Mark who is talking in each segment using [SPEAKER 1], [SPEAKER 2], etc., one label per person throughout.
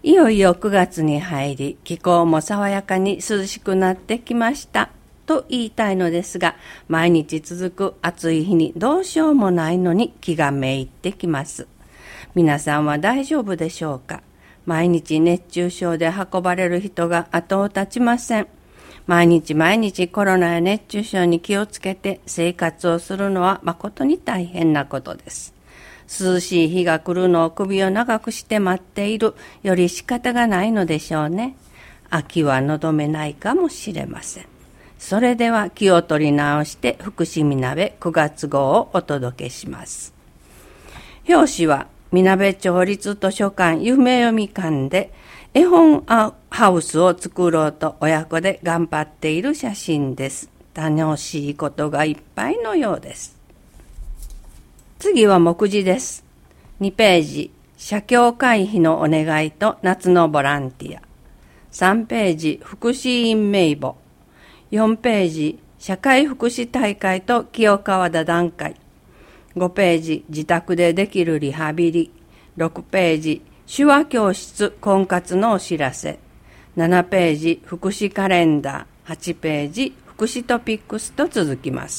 [SPEAKER 1] いよいよ9月に入り、気候も爽やかに涼しくなってきましたと言いたいのですが、毎日続く暑い日にどうしようもないのに気がめいってきます。皆さんは大丈夫でしょうか。毎日熱中症で運ばれる人が後を絶ちません。毎日コロナや熱中症に気をつけて生活をするのは誠に大変なことです。涼しい日が来るのを首を長くして待っているより仕方がないのでしょうね。秋は望めないかもしれません。それでは気を取り直して福祉みなべ9月号をお届けします。表紙はみなべ町立図書館夢読み館で絵本ハウスを作ろうと親子で頑張っている写真です。楽しいことがいっぱいのようです。次は目次です。2ページ、社協会費のお願いと夏のボランティア。3ページ、福祉院名簿。4ページ、社会福祉大会と清川田段階。5ページ、自宅でできるリハビリ。6ページ、手話教室婚活のお知らせ。7ページ、福祉カレンダー。8ページ、福祉トピックスと続きます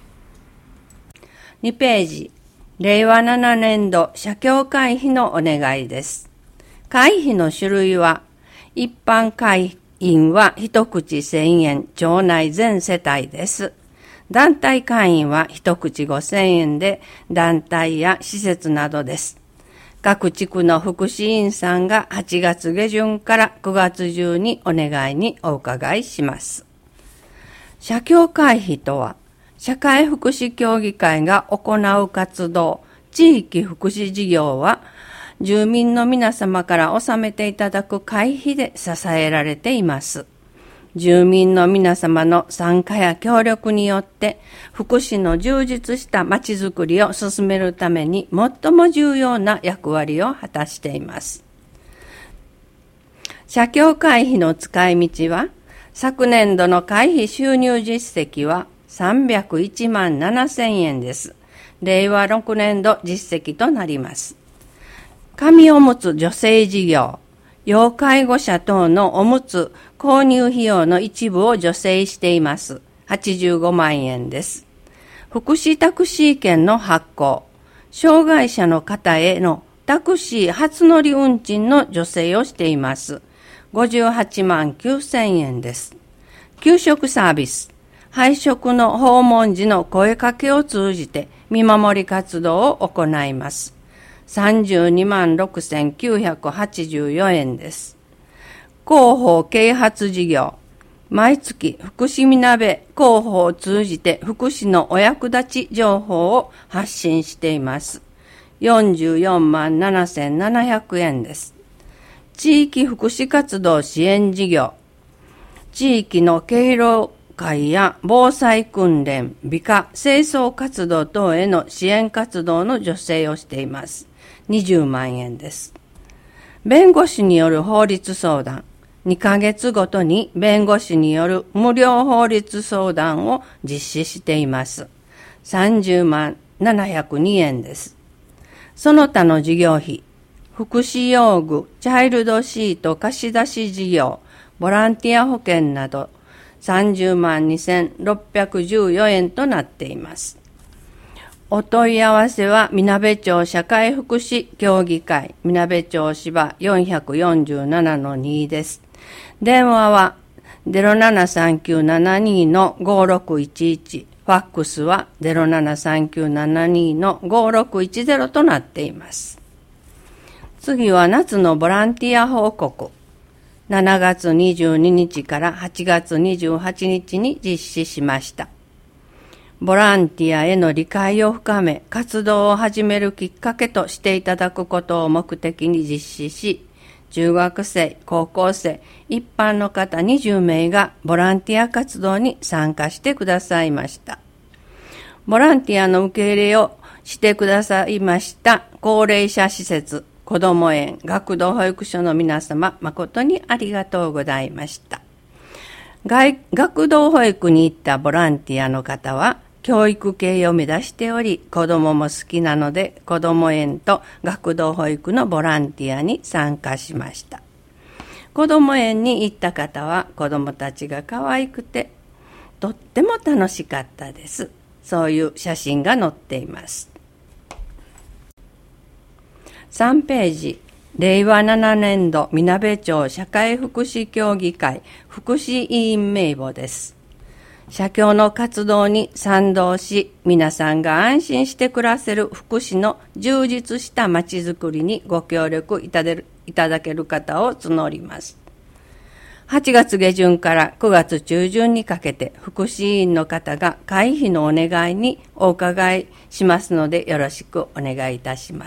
[SPEAKER 1] 。2ページ、令和7年度社協会費のお願いです。会費の種類は、一般会員は一口1000円、町内全世帯です。団体会員は一口5000円で、団体や施設などです。各地区の福祉員さんが8月下旬から9月中にお願いにお伺いします。社協会費とは、社会福祉協議会が行う活動、地域福祉事業は、住民の皆様から納めていただく会費で支えられています。住民の皆様の参加や協力によって、福祉の充実したまちづくりを進めるために最も重要な役割を果たしています。社協会費の使い道は、昨年度の会費収入実績は301万7000円です。令和6年度実績となります。紙おむつ助成事業、要介護者等のおむつ購入費用の一部を助成しています。85万円です。福祉タクシー券の発行、障害者の方へのタクシー初乗り運賃の助成をしています。58万9000円です。給食サービス、配食の訪問時の声かけを通じて見守り活動を行います。32万6984円です。広報啓発事業、毎月福祉みなべ広報を通じて福祉のお役立ち情報を発信しています。44万7700円です。地域福祉活動支援事業、地域の敬老会や防災訓練、美化、清掃活動等への支援活動の助成をしています。20万円です。弁護士による法律相談、2ヶ月ごとに弁護士による無料法律相談を実施しています。30万702円です。その他の事業費、福祉用具、チャイルドシート貸し出し事業、ボランティア保険など30万2614円となっています。お問い合わせは、みなべ町社会福祉協議会、みなべ町芝 447-2 です。電話は 073972-5611、ファックスは 073972-5610 となっています。次は夏のボランティア報告。7月22日から8月28日に実施しました。ボランティアへの理解を深め、活動を始めるきっかけとしていただくことを目的に実施し、中学生、高校生、一般の方20名がボランティア活動に参加してくださいました。ボランティアの受け入れをしてくださいました高齢者施設、こども園、学童保育所の皆様、誠にありがとうございました。学童保育に行ったボランティアの方は、教育系を目指しており、子供も好きなので、子ども園と学童保育のボランティアに参加しました。 子ども園に行った方は子どもたちが可愛くてとっても楽しかったです。そういう写真が載っています。3ページ、令和7年度みなべ町社会福祉協議会福祉委員名簿です。社協の活動に賛同し、皆さんが安心して暮らせる福祉の充実したまちづくりにご協力いただける方を募ります。8月下旬から9月中旬にかけて福祉委員の方が会費のお願いにお伺いしますので、よろしくお願いいたします。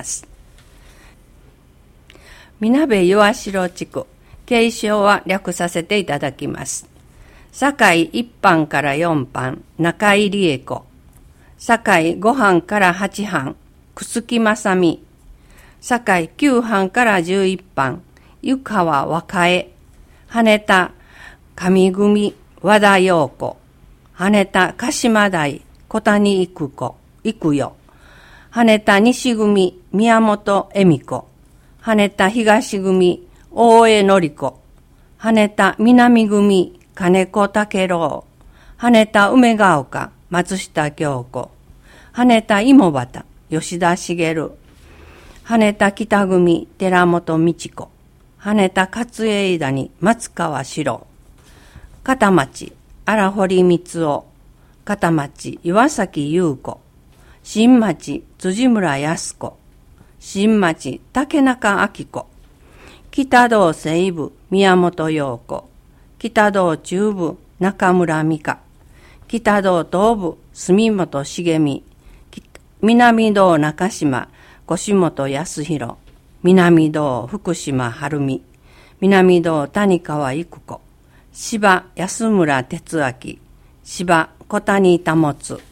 [SPEAKER 1] みなべ岩城地区、継承は略させていただきます。堺1班から4班、中井理恵子。堺5班から8班、楠木正美。堺9班から11班、湯川若江。羽田上組和田陽子。羽田鹿島台小谷育代。羽田西組宮本恵美子。羽田東組大江典子。羽田南組金子武郎。羽田梅ヶ丘松下京子。羽田芋端吉田茂。羽田北組寺本美智子。羽田勝栄谷松川史郎。片町荒堀光夫。片町岩崎優子。新町辻村康子。新町竹中明子。北道西部宮本陽子。北道中部中村美香。北道東部住本茂美。南道中島腰本康弘。南道福島晴美。南道谷川育子。芝安村哲明。芝小谷保。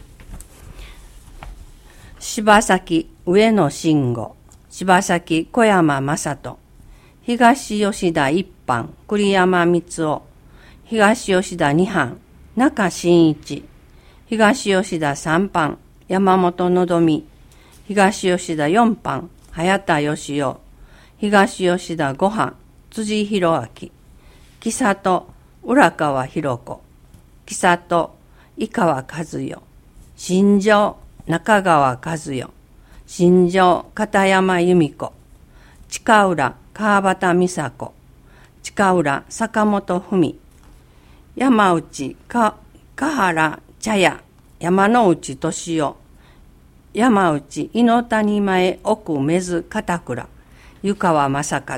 [SPEAKER 1] 柴崎上野慎吾。柴崎小山正人。東吉田一班栗山光夫。東吉田二班中真一。東吉田三班山本のどみ。東吉田四班早田義雄。東吉田五班辻弘明。木里浦川弘子。木里井川和代。新庄中川和代。新庄片山由美子。近浦川端美佐子。近浦坂本文。山内香原茶屋山内俊夫。山内猪谷前奥目津片倉湯川正和。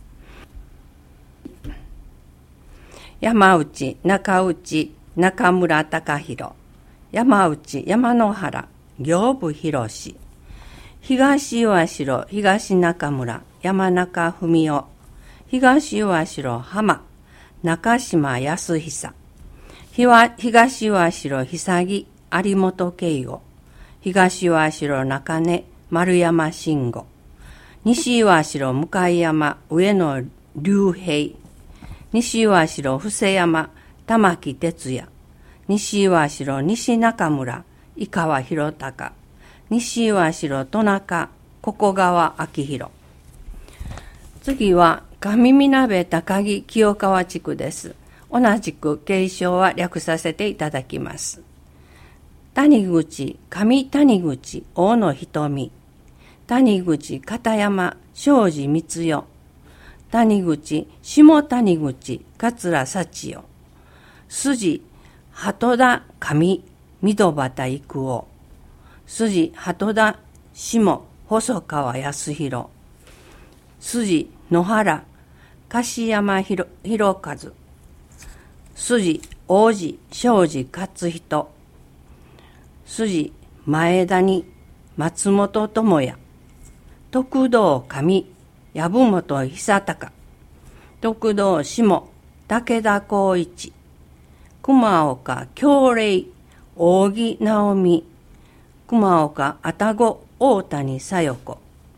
[SPEAKER 1] 山内中内中村隆弘。山内山野原行部博士。東岩城東中村山中文夫。東岩城浜中島康久。東岩城久木有本慶吾。東岩城中根丸山慎吾。西岩城向山上野隆平。西岩城布施山玉木哲也。西岩城西中村井川博隆。西岩城戸中小川明弘。次は上みなべ高木清川地区です。同じく継承は略させていただきます。谷口上谷口大野瞳。谷口片山庄司光代。谷口下谷口桂幸代。筋鳩田上御戸端育夫。筋鳩田下細川康弘。筋野原樫山博和。筋王子庄司勝人。筋前谷松本智也。徳道上籔本久隆。徳道下武田光一。熊岡京霊扇直美。熊岡愛宕大谷小夜子。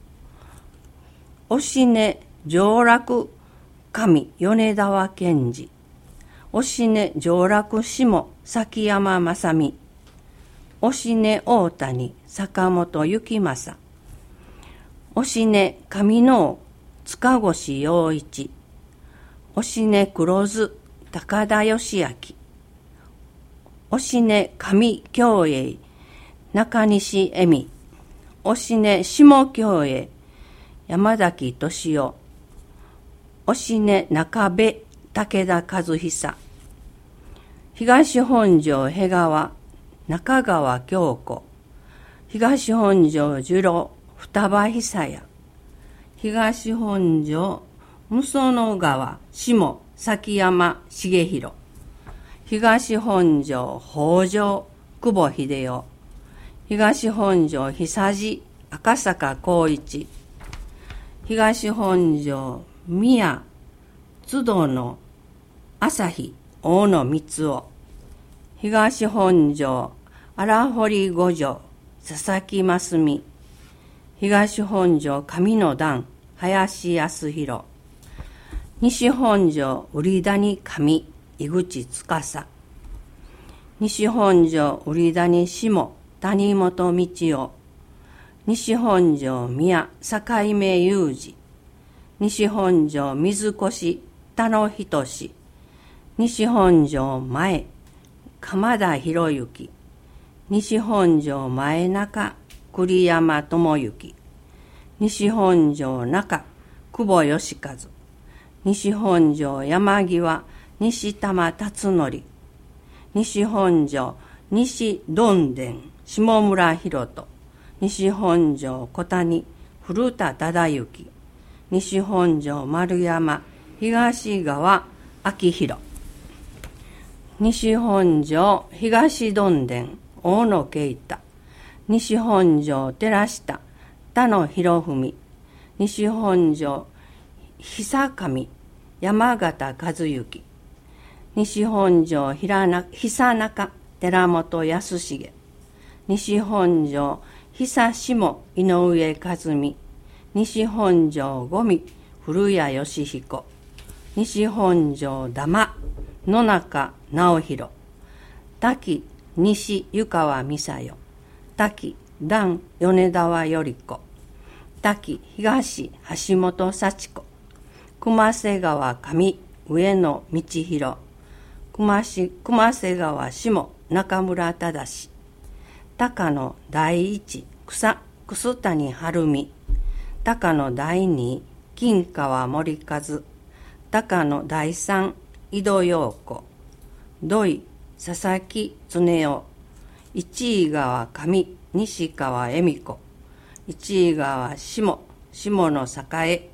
[SPEAKER 1] 押根上洛上米沢健二。押根上洛下崎山正美。押根大谷坂本幸正。押根上納塚越陽一。 押根黒津高田義明、押根上京栄中西恵美、押根下京栄山崎俊夫、押根中部武田和久、東本庄辺川中川京子、東本庄寿郎双葉久也、東本庄武曽野川下崎山重弘、東本庄北条久保秀夫、東本庄久地赤坂光一、東本庄宮津戸の朝日大野光雄、東本庄荒堀五条佐々木真澄、東本庄上の段林康弘、西本庄売谷上井口司、西本庄売谷下谷本道夫、西本庄宮境目雄二、西本庄水越田野仁、西本庄前鎌田博之、西本庄前中栗山智之、西本庄中久保義和、西本庄山際西玉辰則、西本庄西どんでん下村博人、西本庄小谷古田忠之、西本庄丸山東川明弘、西本庄東どんでん大野啓太、西本庄寺下田野博文、西本庄久上山形和幸、西本庄久中寺本康重、西本庄久下井上和美、西本庄五味古谷義彦、西本庄玉野中直弘、滝西湯川美沙代、滝段米沢頼子、滝東橋本幸子、熊瀬川上上野道弘、熊瀬川下中村忠、高野第一楠谷晴美、高野第二金川森和、高野第三井戸陽子、土井佐々木恒夫、市井川上西川恵美子、市井川下野栄、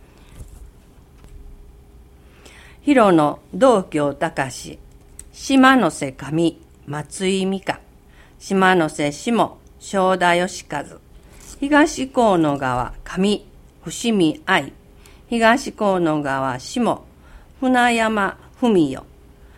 [SPEAKER 1] 広野道京隆、島瀬上松井美香、島瀬下正田義和、東河野川上伏見愛、東河野川下船山文代、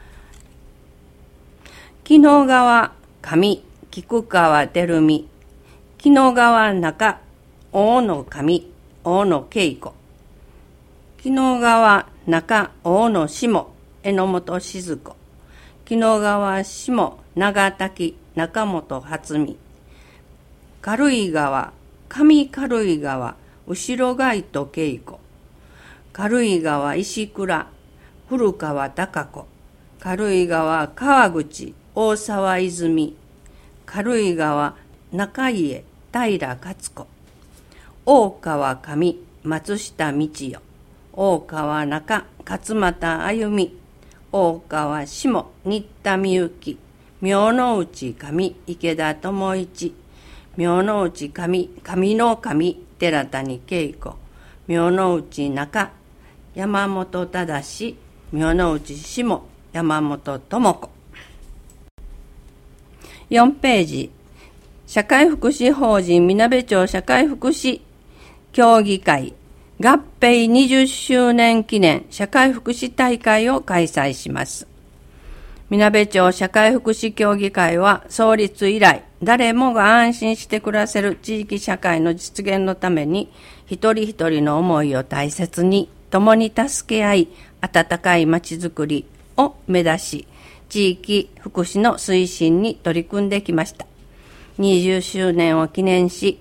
[SPEAKER 1] 木野川上菊川照美、木野川中大野上大野恵子、木野川中大野下榎本静子、木野川下長滝中本初美、軽井川上軽井川後ろ街と恵子、軽井川石倉古川貴子、軽井川川口大沢泉、軽井川中家平勝子、大川上松下道代、大川中勝俣あゆみ、大川下新田美幸、明之内上池田智一、明之内上上の上寺谷恵子、明之内中山本忠、明之内下山本智子。4ページ、社会福祉法人みなべ町社会福祉協議会合併20周年記念社会福祉大会を開催します。みなべ町社会福祉協議会は創立以来、誰もが安心して暮らせる地域社会の実現のために、一人一人の思いを大切に、共に助け合い、温かいまちづくりを目指し、地域福祉の推進に取り組んできました。20周年を記念し、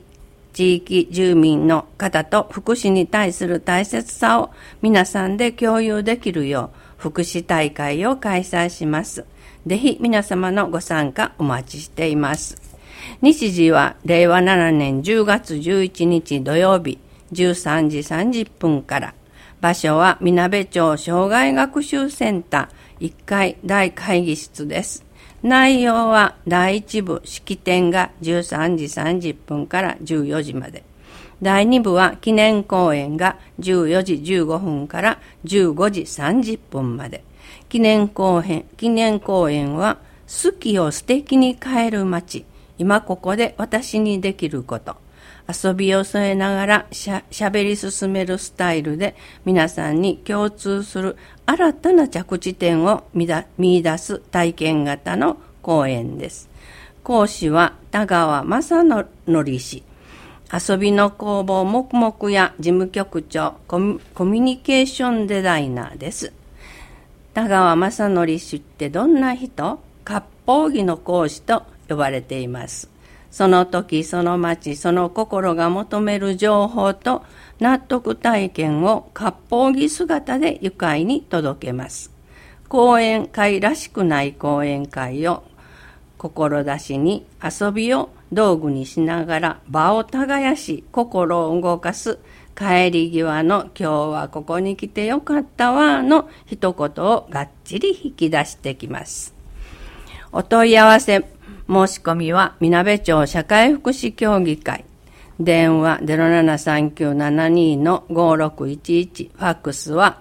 [SPEAKER 1] 地域住民の方と福祉に対する大切さを皆さんで共有できるよう福祉大会を開催します。ぜひ皆様のご参加お待ちしています。日時は令和7年10月11日土曜日13時30分から。場所はみなべ町障害学習センター1階大会議室です。内容は第1部式典が13時30分から14時まで。第2部は記念講演が14時15分から15時30分まで。記念講演は好きを素敵に変える街、今ここで私にできること。遊びを添えながらしゃべり進めるスタイルで皆さんに共通する新たな着地点を見出す体験型の講演です。講師は田川正則氏。遊びの工房黙々や事務局長コミュニケーションデザイナーです。田川正則氏ってどんな人？割烹着の講師と呼ばれています。その時、その町、その心が求める情報と納得体験を割烹着姿で愉快に届けます。講演会らしくない講演会を志に遊びを道具にしながら場を耕し心を動かす帰り際の今日はここに来てよかったわの一言をがっちり引き出してきます。お問い合わせ申し込みはみなべ町社会福祉協議会、電話 073972-5611、ファックスは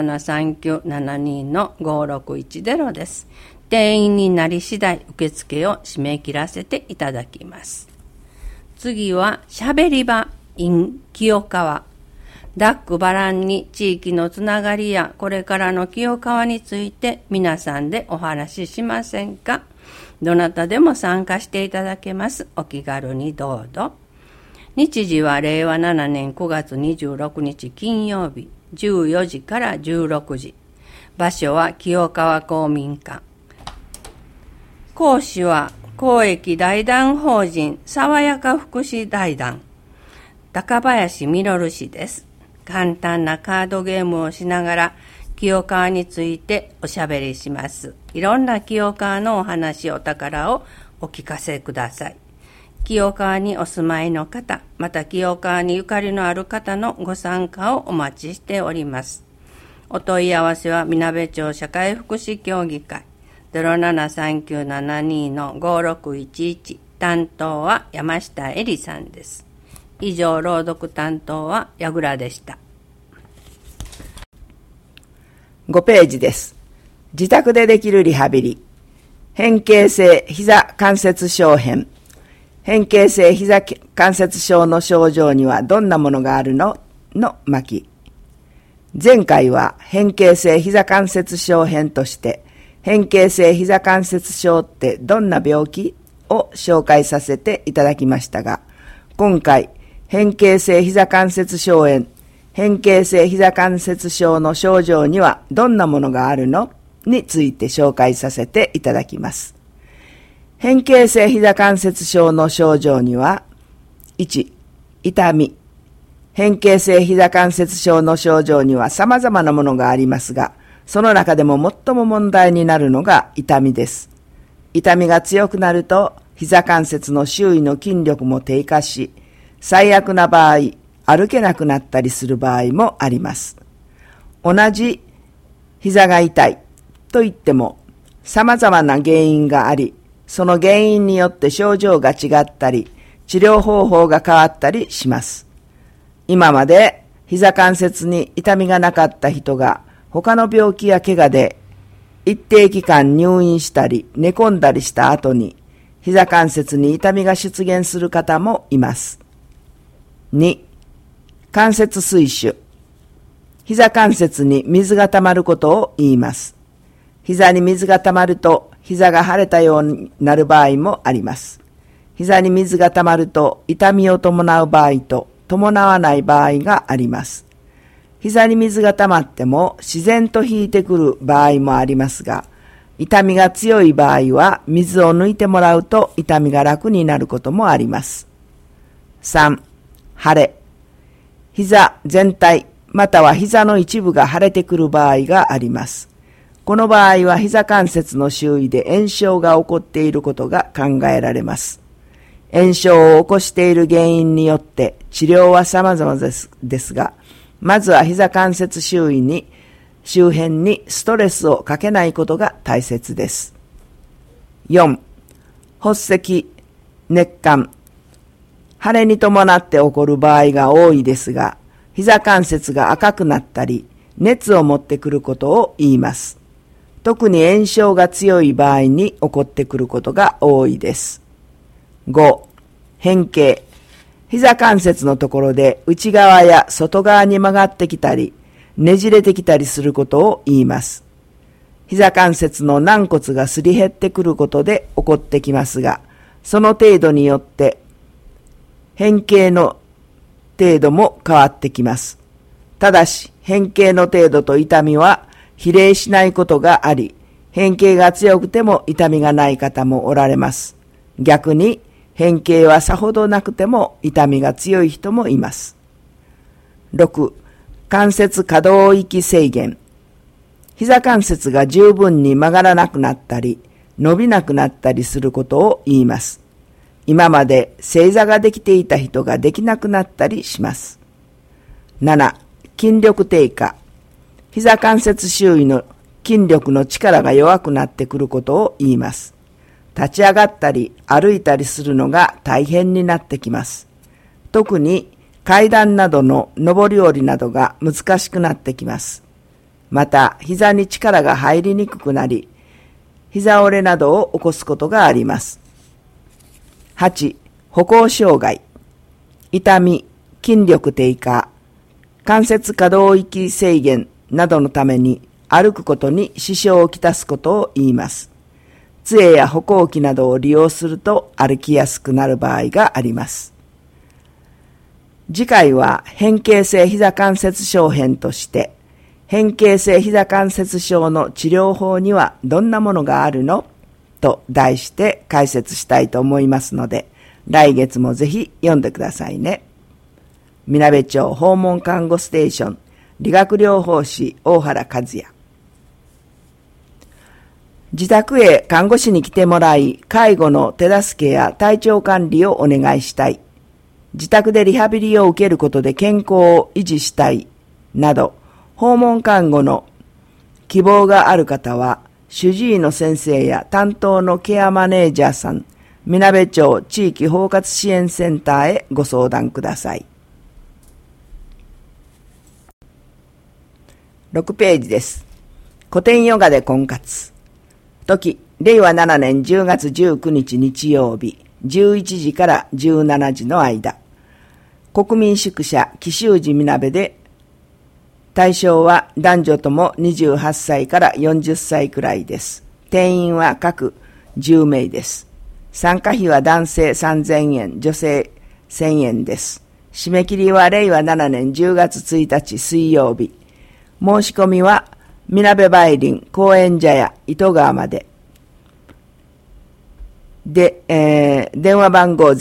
[SPEAKER 1] 073972-5610 です。定員になり次第受付を締め切らせていただきます。次はしゃべり場 in 清川。ダックバランに地域のつながりやこれからの清川について皆さんでお話ししませんか？どなたでも参加していただけます。お気軽にどうぞ。日時は令和7年9月26日金曜日14時から16時。場所は清川公民館。講師は公益財団法人爽やか福祉財団高林実氏です。簡単なカードゲームをしながら清川についておしゃべりします。いろんな清川のお話、お宝をお聞かせください。清川にお住まいの方、また清川にゆかりのある方のご参加をお待ちしております。お問い合わせはみなべ町社会福祉協議会 073972-5611、担当は山下恵里さんです。以上、朗読担当は矢倉でした。
[SPEAKER 2] 5ページです。自宅でできるリハビリ。変形性膝関節症編。変形性膝関節症の症状にはどんなものがあるの？の巻。前回は変形性膝関節症編として、変形性膝関節症ってどんな病気？を紹介させていただきましたが、今回、変形性膝関節症炎、変形性膝関節症の症状にはどんなものがあるの？について紹介させていただきます。変形性膝関節症の症状には、1、痛み。変形性膝関節症の症状には様々なものがありますが、その中でも最も問題になるのが痛みです。痛みが強くなると、膝関節の周囲の筋力も低下し、最悪な場合、歩けなくなったりする場合もあります。同じ膝が痛いと言っても様々な原因があり、その原因によって症状が違ったり、治療方法が変わったりします。今まで膝関節に痛みがなかった人が他の病気や怪我で一定期間入院したり寝込んだりした後に膝関節に痛みが出現する方もいます。2、関節水腫。膝関節に水が溜まることを言います。膝に水が溜まると膝が腫れたようになる場合もあります。膝に水が溜まると痛みを伴う場合と伴わない場合があります。膝に水が溜まっても自然と引いてくる場合もありますが、痛みが強い場合は水を抜いてもらうと痛みが楽になることもあります。3、 腫れ、膝全体または膝の一部が腫れてくる場合があります。この場合は膝関節の周囲で炎症が起こっていることが考えられます。炎症を起こしている原因によって治療は様々ですが、まずは膝関節周辺にストレスをかけないことが大切です。4. 発赤、熱感。腫れに伴って起こる場合が多いですが、膝関節が赤くなったり、熱を持ってくることを言います。特に炎症が強い場合に起こってくることが多いです。5. 変形。膝関節のところで内側や外側に曲がってきたり、ねじれてきたりすることを言います。膝関節の軟骨がすり減ってくることで起こってきますが、その程度によって変形の程度も変わってきます。ただし、変形の程度と痛みは比例しないことがあり、変形が強くても痛みがない方もおられます。逆に、変形はさほどなくても痛みが強い人もいます。6. 関節可動域制限。膝関節が十分に曲がらなくなったり、伸びなくなったりすることを言います。今まで正座ができていた人ができなくなったりします。7. 筋力低下。膝関節周囲の筋力の力が弱くなってくることを言います。立ち上がったり歩いたりするのが大変になってきます。特に階段などの上り下りなどが難しくなってきます。また膝に力が入りにくくなり、膝折れなどを起こすことがあります。8. 歩行障害。痛み、筋力低下、関節可動域制限などのために歩くことに支障をきたすことを言います。杖や歩行器などを利用すると歩きやすくなる場合があります。次回は変形性膝関節症編として、変形性膝関節症の治療法にはどんなものがあるの?と題して解説したいと思いますので、来月もぜひ読んでくださいね。みなべ町訪問看護ステーション理学療法士大原和也。自宅へ看護師に来てもらい、介護の手助けや体調管理をお願いしたい。自宅でリハビリを受けることで健康を維持したい。など、訪問看護の希望がある方は、主治医の先生や担当のケアマネージャーさん、みなべ町地域包括支援センターへご相談ください。6ページです。古典ヨガで婚活。時、令和7年10月19日日曜日、11時から17時の間。国民宿舎紀州寺みなべで、対象は男女とも28歳から40歳くらいです。定員は各10名です。参加費は男性3000円、女性1000円です。締め切りは令和7年10月1日水曜日。申し込みはみなべ梅林高円茶屋糸川まで。で、電話番号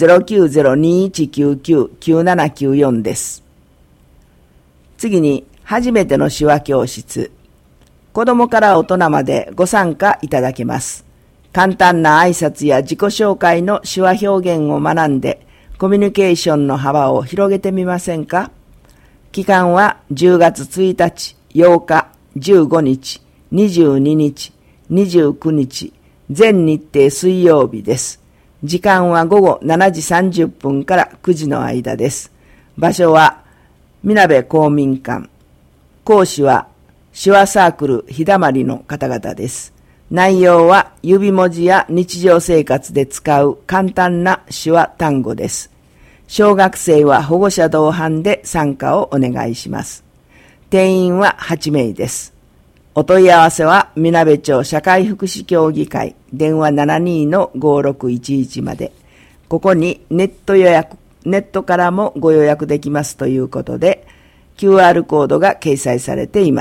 [SPEAKER 2] 090-2199-9794 です。次に、初めての手話教室。子供から大人までご参加いただけます。簡単な挨拶や自己紹介の手話表現を学んで、コミュニケーションの幅を広げてみませんか？期間は10月1日、8日、15日、22日、29日、全日程水曜日です。時間は午後7時30分から9時の間です。場所は、みなべ公民館。講師は、手話サークルひだまりの方々です。内容は、指文字や日常生活で使う簡単な手話単語です。小学生は保護者同伴で参加をお願いします。定員は8名です。お問い合わせは、みなべ町社会福祉協議会、電話 72-5611 まで。ここにネットからもご予約できますということで、QR コードが掲載されています。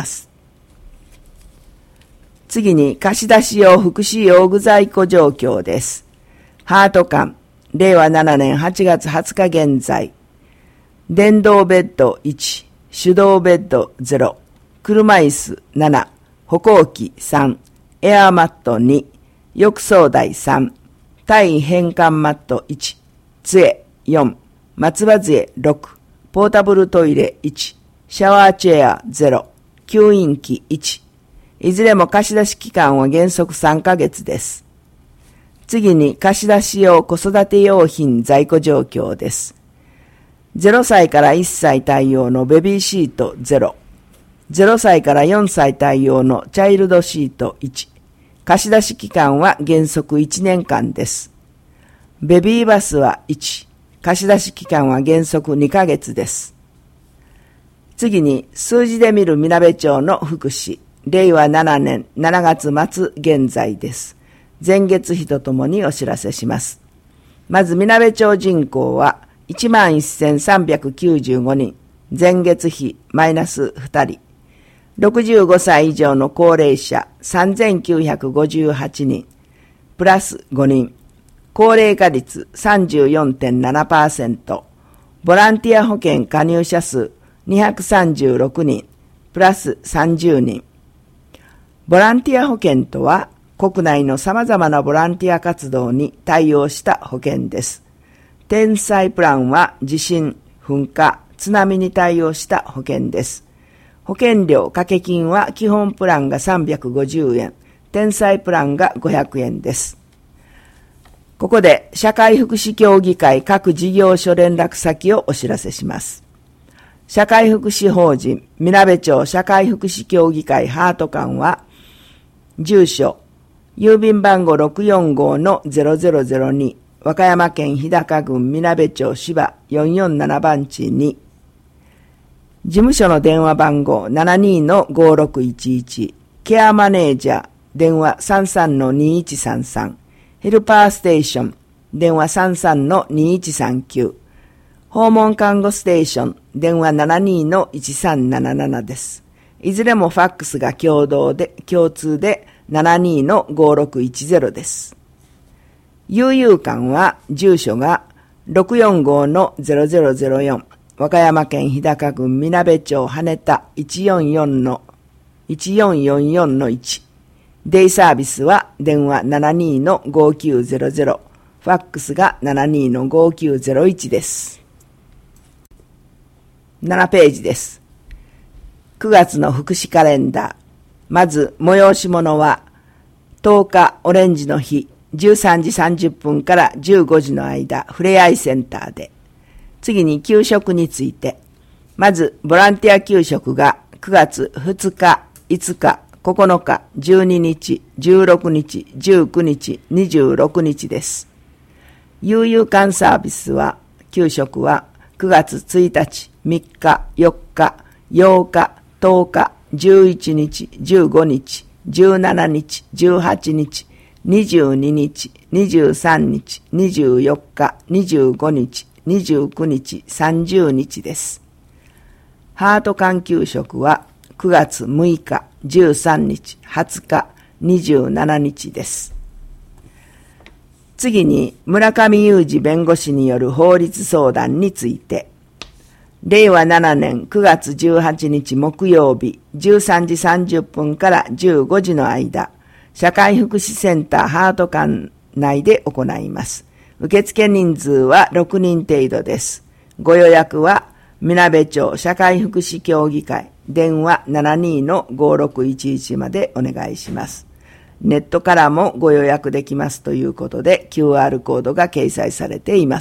[SPEAKER 2] 次に、貸出用福祉用具在庫状況です。ハート館、令和7年8月20日現在。 電動ベッド1、手動ベッド0、車椅子7、歩行器3、エアーマット2、浴槽台3、対変換マット1、杖4、松葉杖6、ポータブルトイレ1、シャワーチェア0、吸引器1。いずれも貸し出し期間は原則3ヶ月です。次に貸し出し用子育て用品在庫状況です。0歳から1歳対応のベビーシート0、0歳から4歳対応のチャイルドシート1。貸し出し期間は原則1年間です。ベビーバスは1。貸し出し期間は原則2ヶ月です。次に数字で見るみなべ町の福祉。令和7年7月末現在です。前月比とともにお知らせします。まずみなべ町人口は11,395 人。前月比マイナス2人。65歳以上の高齢者3,958人。プラス5人。高齢化率 34.7%。ボランティア保険加入者数236人。プラス30人。ボランティア保険とは、国内の様々なボランティア活動に対応した保険です。天災プランは地震、噴火、津波に対応した保険です。保険料掛け金は基本プランが350円、天災プランが500円です。ここで社会福祉協議会各事業所連絡先をお知らせします。社会福祉法人みなべ町社会福祉協議会ハート館は、住所、郵便番号 645-0002 和歌山県日高郡みなべ町芝447番地に、事務所の電話番号 72-5611 ケアマネージャー電話 33-2133 ヘルパーステーション電話 33-2139 訪問看護ステーション電話 72-1377 です。いずれもファックスが共通で 72-5610 です。悠々館は住所が 645-0004 和歌山県日高郡みなべ町羽田 144-1デイサービスは電話 72-5900 ファックスが 72-5901 です。7ページです。9月の福祉カレンダー。まず催し物は10日オレンジの日13時30分から15時の間ふれあいセンターで。次に給食について。まずボランティア給食が9月2日、5日、9日、12日、16日、19日、26日です。悠々館サービスは給食は9月1日、3日、4日、8日、10日、11日、15日、17日、18日、22日、23日、24日、25日、29日、30日です。ハート館給食は9月6日、13日、20日、27日です。次に村上裕二弁護士による法律相談について。令和7年9月18日木曜日13時30分から15時の間、社会福祉センターハート館内で行います。受付人数は6人程度です。ご予約は、みなべ町社会福祉協議会、電話 72-5611 までお願いします。ネットからもご予約できますということで、QR コードが掲載されています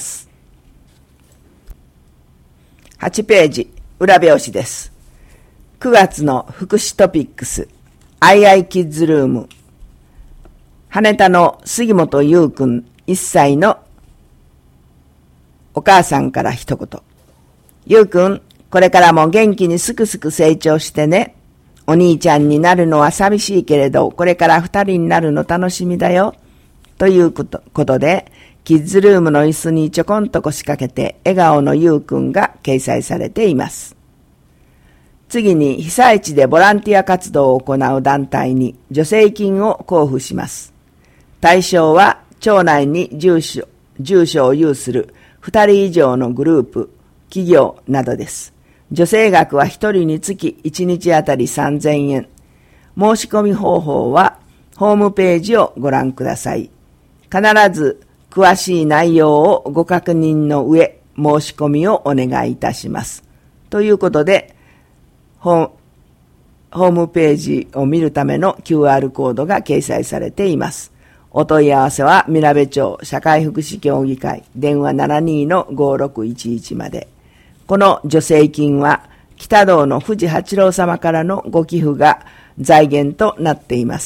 [SPEAKER 2] 。8ページ、裏表紙です。9月の福祉トピックス、IIキッズルーム。羽田の杉本優くん1歳のお母さんから一言。ゆうくん、これからも元気にすくすく成長してね。お兄ちゃんになるのは寂しいけれど、これから2人になるの楽しみだよ。ということで、キッズルームの椅子にちょこんと腰掛けて、笑顔のゆうくんが掲載されています。次に、被災地でボランティア活動を行う団体に助成金を交付します。対象は、町内に住所を有する2人以上のグループ、 企業などです。助成額は1人につき1日あたり3000円。申し込み方法はホームページをご覧ください。必ず詳しい内容をご確認の上、申し込みをお願いいたします。ということで、ホームページを見るための QR コードが掲載されています。お問い合わせは、みなべ町社会福祉協議会、電話 72-5611 まで。この助成金は、北道の藤八郎様からのご寄付が財源となっています。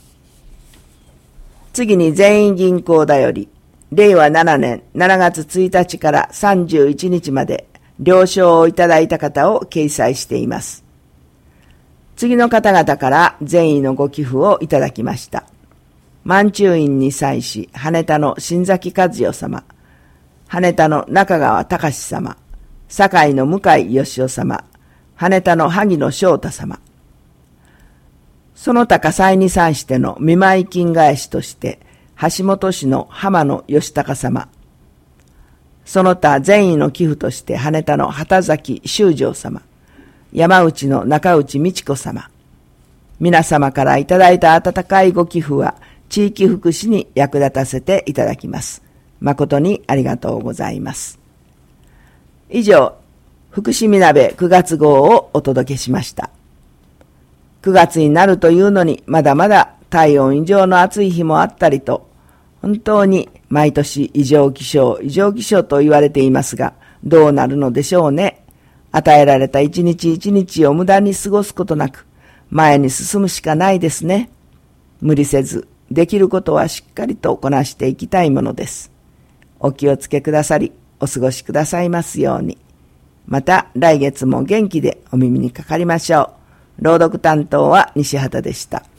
[SPEAKER 2] 次に全員銀行だより、令和7年7月1日から31日まで、了承をいただいた方を掲載しています。次の方々から善意のご寄付をいただきました。万中院に際し、羽田の新崎和代様、羽田の中川隆様、堺の向井義雄様、羽田の萩野翔太様。その他火災に際しての見舞金返しとして、橋本市の浜野義隆様。その他善意の寄付として羽田の畑崎修正様、山内の中内美智子様。皆様からいただいた温かいご寄付は、地域福祉に役立たせていただきます。誠にありがとうございます。以上、福祉みなべ9月号をお届けしました。9月になるというのに、まだまだ体温以上の暑い日もあったりと、本当に毎年異常気象と言われていますが、どうなるのでしょうね。与えられた一日一日を無駄に過ごすことなく、前に進むしかないですね。無理せず、できることはしっかりとこなしていきたいものです。お気をつけくださり、お過ごしくださいますように。また来月も元気でお耳にかかりましょう。朗読担当は西畑でした。